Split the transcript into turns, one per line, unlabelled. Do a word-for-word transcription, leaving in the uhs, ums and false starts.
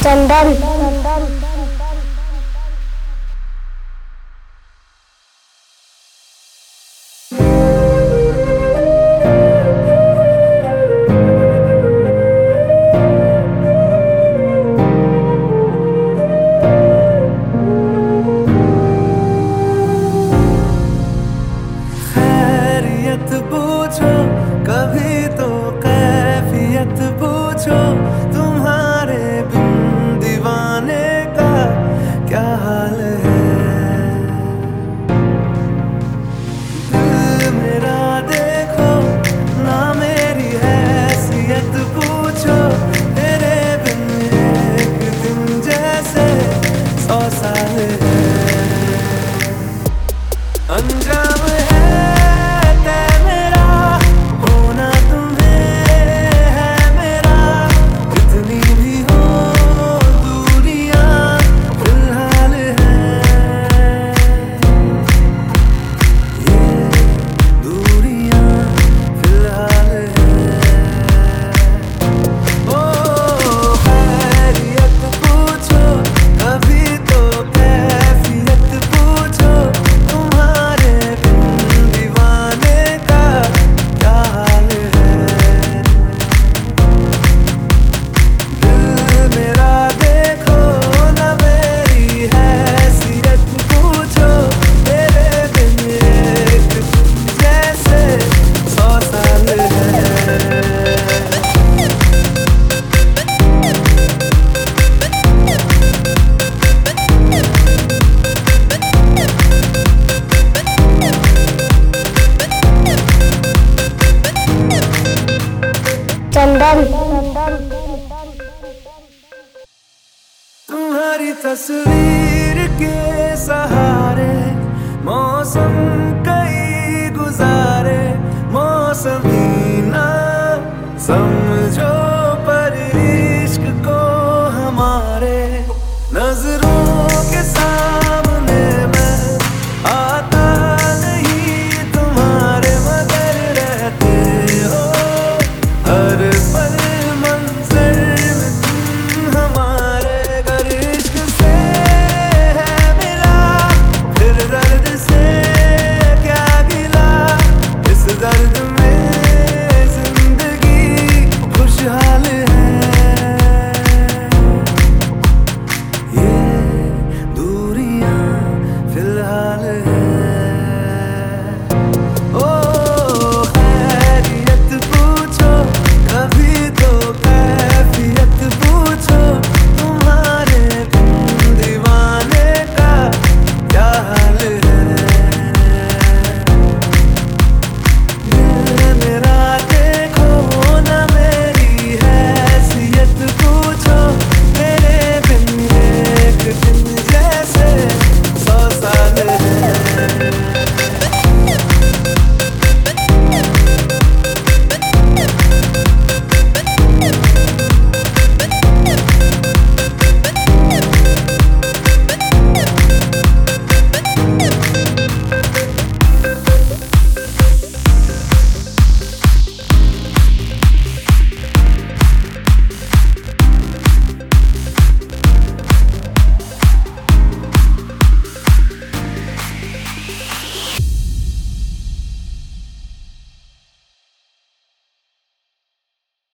चंदन।
खैरियत पूछो कभी तो कैफियत पूछो, तुम्हारे बिन दीवाने का क्या हाल है। दिल मेरा देखो ना मेरी हैसियत पूछो, तेरे बिन एक दिन जैसे सौ साल है। अंजाम है तय मेरा, होना तुम्हें है मेरा, कितनी भी हो दूरियां फिलहाल है। ये दूरियां फिलहाल है। ओ खैरियत पूछो कभी तो कैफियत पूछो, तुम्हारे बिन दीवाने का क्या हाल है। दिल मेरा देखो ना मेरी हैसियत पूछो, तेरे बिन एक जैसे सौ साल है।
चंदन।
तुम्हारी तस्वीर के सहारे मौसम कई गुजारे, मौसमी